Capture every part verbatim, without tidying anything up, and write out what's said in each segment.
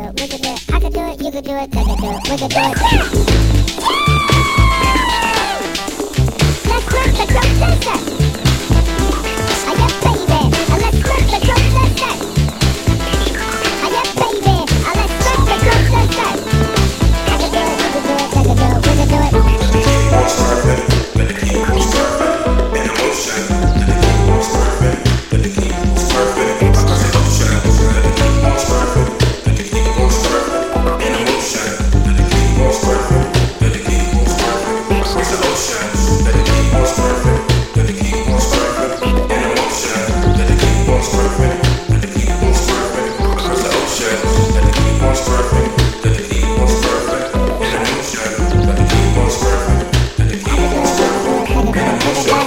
it, we could do it. I could do it, you could do it, they could do it, we could do it. Let's rock the drum session. Ah yeah, baby. And let's rock the drum session. Ah yeah, baby. And let's rock the drum session. I could do it, you could do it, they could do it, we could do it. Won't start it, let the keyboard start it. In the motion, let the keyboard start it. Let the keyboard start it. I can say motion, let the keyboard start it. Let the keyboard start it. In the motion, let the keyboard start it. Let the keyboard start it. It's the ocean, let the keyboard start it. Let the keyboard start it. In the motion, let the keyboard start it. Let the keyboard start it. It's the ocean, let the keyboard start it. Let the keyboard start it. In the motion, let the keyboard start it. Let the keyboard start it. In the motion.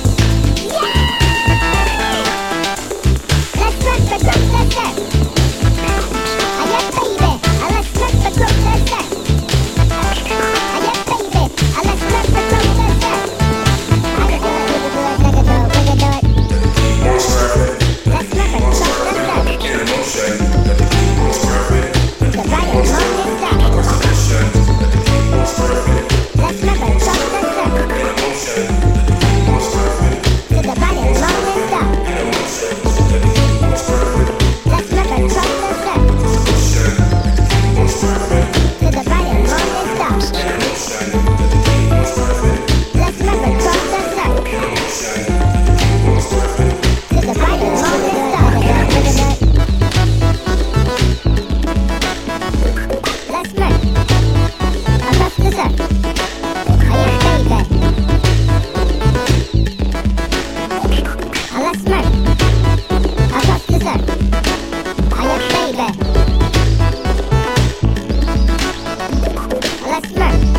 Let's rock the drum session. Ah yeah, baby. And let's rock the drum session. Ah yeah, baby. And let's rock the drum session. I could do it, you could do it, they could do it, we could do it. Keyboard start it. Let the keyboard start it. In the motion, let the keyboard start it. Let the keyboard start it. Across the ocean, let the keyboard start it. Let's rock the drum session. In the motion, let the keyboard start it. To the body, long and stuff. In the motion, let the keyboard start it. Let's rock the drum session. Ocean, let the keyboard start it. To the body, long and stuff. In the motion, let the keyboard start it. Let's rock the drum session. In the motion, let the keyboard start it. To the body, long and stuff. Let's rock. Across the sun. Ah yeah, baby. Let's rock. Across the sun. Ah yeah, baby. Let's rock.